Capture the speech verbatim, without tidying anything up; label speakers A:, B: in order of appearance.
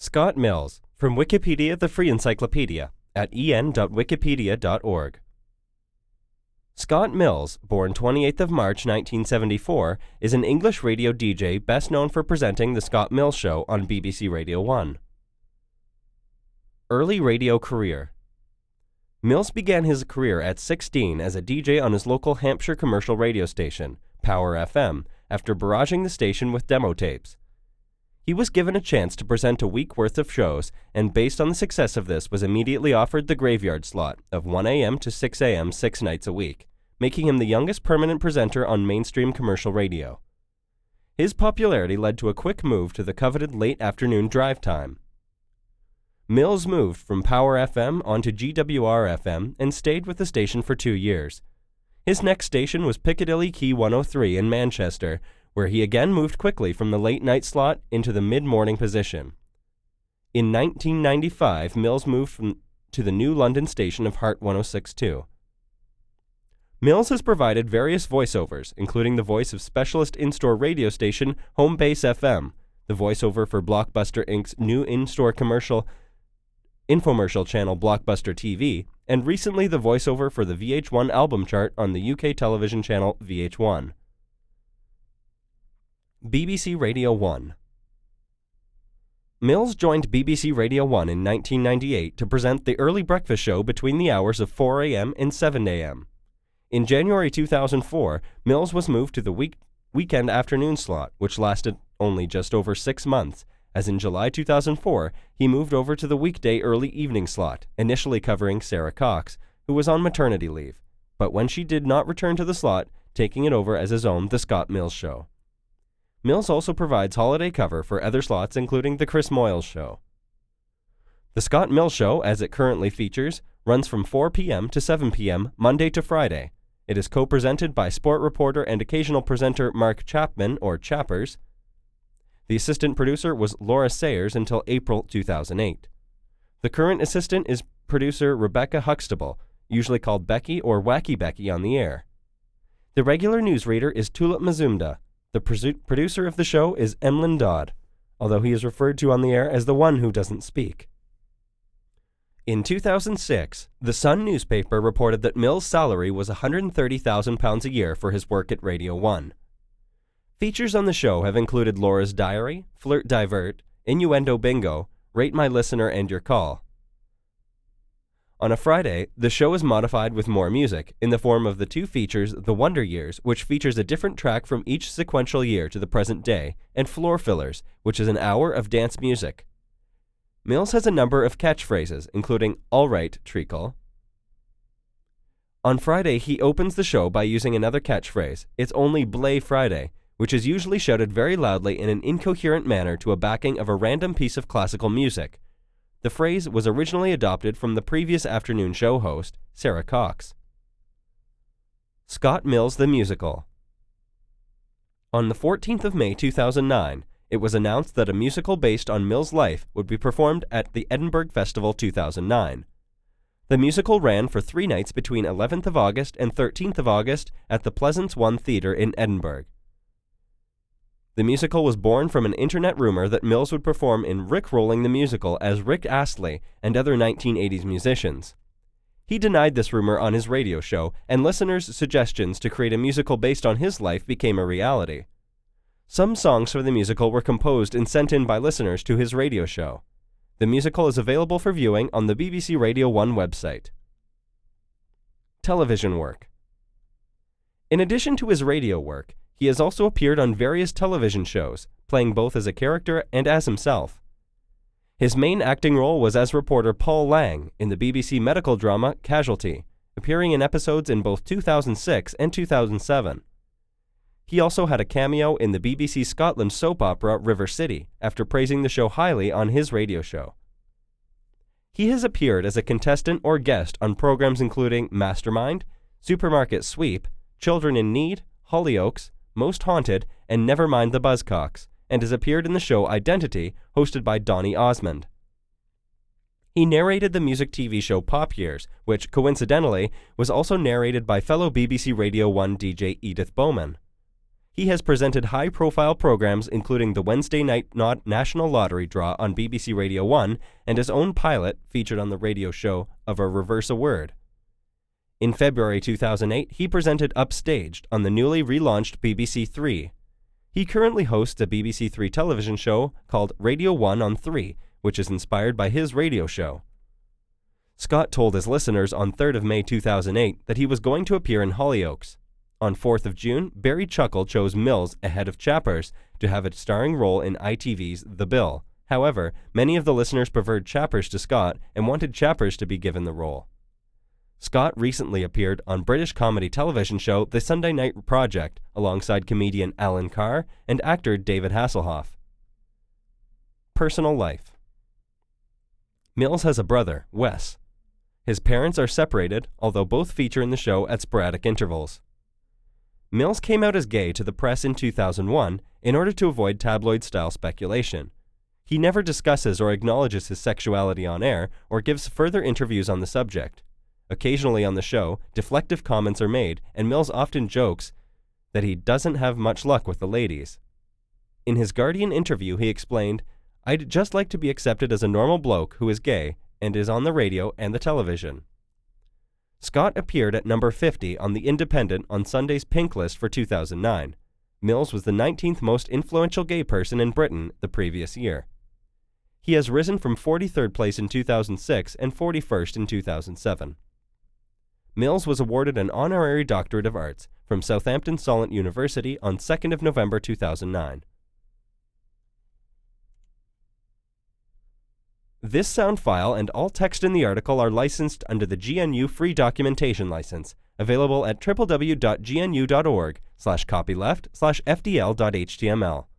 A: Scott Mills, from Wikipedia, the free encyclopedia, at e n dot wikipedia dot org. Scott Mills, born twenty-eighth of March nineteen seventy-four, is an English radio D J best known for presenting The Scott Mills Show on B B C Radio one. Early radio career. Mills began his career at sixteen as a D J on his local Hampshire commercial radio station, Power F M, after barraging the station with demo tapes. He was given a chance to present a week worth of shows, and based on the success of this was immediately offered the graveyard slot of one a m to six a m six nights a week, making him the youngest permanent presenter on mainstream commercial radio. His popularity led to a quick move to the coveted late afternoon drive time. Mills moved from Power F M onto G W R F M and stayed with the station for two years. His next station was Piccadilly Key one oh three in Manchester, where he again moved quickly from the late-night slot into the mid-morning position. In nineteen ninety-five, Mills moved from, to the new London station of Heart one oh six point two. Mills has provided various voiceovers, including the voice of specialist in-store radio station Home Base F M, the voiceover for Blockbuster Incorporated's new in-store commercial infomercial channel Blockbuster T V, and recently the voiceover for the V H one album chart on the U K television channel V H one. B B C Radio one. Mills joined B B C Radio one in nineteen ninety-eight to present the early breakfast show between the hours of four a m and seven a m In January two thousand four, Mills was moved to the week weekend afternoon slot, which lasted only just over six months, as in July two thousand four, he moved over to the weekday early evening slot, initially covering Sarah Cox, who was on maternity leave, but when she did not return to the slot, taking it over as his own The Scott Mills Show. Mills also provides holiday cover for other slots, including The Chris Moyles Show. The Scott Mills Show, as it currently features, runs from four p m to seven p m Monday to Friday. It is co-presented by sport reporter and occasional presenter Mark Chapman, or Chappers. The assistant producer was Laura Sayers until April two thousand eight. The current assistant is producer Rebecca Huxtable, usually called Becky or Wacky Becky on the air. The regular newsreader is Tulip Mazumda. The producer of the show is Emlyn Dodd, although he is referred to on the air as the one who doesn't speak. In two thousand six, The Sun newspaper reported that Mills' salary was one hundred thirty thousand pounds a year for his work at Radio one. Features on the show have included Laura's Diary, Flirt Divert, Innuendo Bingo, Rate My Listener and Your Call. On a Friday, the show is modified with more music, in the form of the two features The Wonder Years, which features a different track from each sequential year to the present day, and Floor Fillers, which is an hour of dance music. Mills has a number of catchphrases, including All Right, Treacle. On Friday, he opens the show by using another catchphrase, It's Only Blay Friday, which is usually shouted very loudly in an incoherent manner to a backing of a random piece of classical music. The phrase was originally adopted from the previous afternoon show host, Sarah Cox. Scott Mills the Musical. On the fourteenth of May two thousand nine, it was announced that a musical based on Mills' life would be performed at the Edinburgh Festival two thousand nine. The musical ran for three nights between eleventh of August and thirteenth of August at the Pleasance One Theatre in Edinburgh. The musical was born from an internet rumor that Mills would perform in Rickrolling the Musical as Rick Astley and other nineteen eighties musicians. He denied this rumor on his radio show, and listeners' suggestions to create a musical based on his life became a reality. Some songs for the musical were composed and sent in by listeners to his radio show. The musical is available for viewing on the B B C Radio one website. Television work. In addition to his radio work, he has also appeared on various television shows, playing both as a character and as himself. His main acting role was as reporter Paul Lang in the B B C medical drama Casualty, appearing in episodes in both two thousand six and two thousand seven. He also had a cameo in the B B C Scotland soap opera River City, after praising the show highly on his radio show. He has appeared as a contestant or guest on programs including Mastermind, Supermarket Sweep, Children in Need, Hollyoaks, Most Haunted, and Nevermind the Buzzcocks, and has appeared in the show Identity, hosted by Donny Osmond. He narrated the music T V show Pop Years, which, coincidentally, was also narrated by fellow B B C Radio one D J Edith Bowman. He has presented high-profile programs including the Wednesday night National Lottery Draw on B B C Radio one and his own pilot featured on the radio show Of a Reverse a Word. In February two thousand eight, he presented Upstaged on the newly relaunched B B C Three. He currently hosts a B B C Three television show called Radio one on three, which is inspired by his radio show. Scott told his listeners on third of May two thousand eight that he was going to appear in Hollyoaks. On fourth of June, Barry Chuckle chose Mills ahead of Chappers to have a starring role in I T V's The Bill. However, many of the listeners preferred Chappers to Scott and wanted Chappers to be given the role. Scott recently appeared on British comedy television show The Sunday Night Project alongside comedian Alan Carr and actor David Hasselhoff. Personal life. Mills has a brother, Wes. His parents are separated, although both feature in the show at sporadic intervals. Mills came out as gay to the press in two thousand one in order to avoid tabloid-style speculation. He never discusses or acknowledges his sexuality on air or gives further interviews on the subject. Occasionally on the show, deflective comments are made, and Mills often jokes that he doesn't have much luck with the ladies. In his Guardian interview, he explained, "I'd just like to be accepted as a normal bloke who is gay and is on the radio and the television." Scott appeared at number fifty on The Independent on Sunday's Pink List for two thousand nine. Mills was the nineteenth most influential gay person in Britain the previous year. He has risen from forty-third place in two thousand six and forty-first in two thousand seven. Mills was awarded an honorary Doctorate of Arts from Southampton Solent University on second of November two thousand nine. This sound file and all text in the article are licensed under the G N U Free Documentation License, available at w w w dot g n u dot org slash copyleft slash f d l dot h t m l.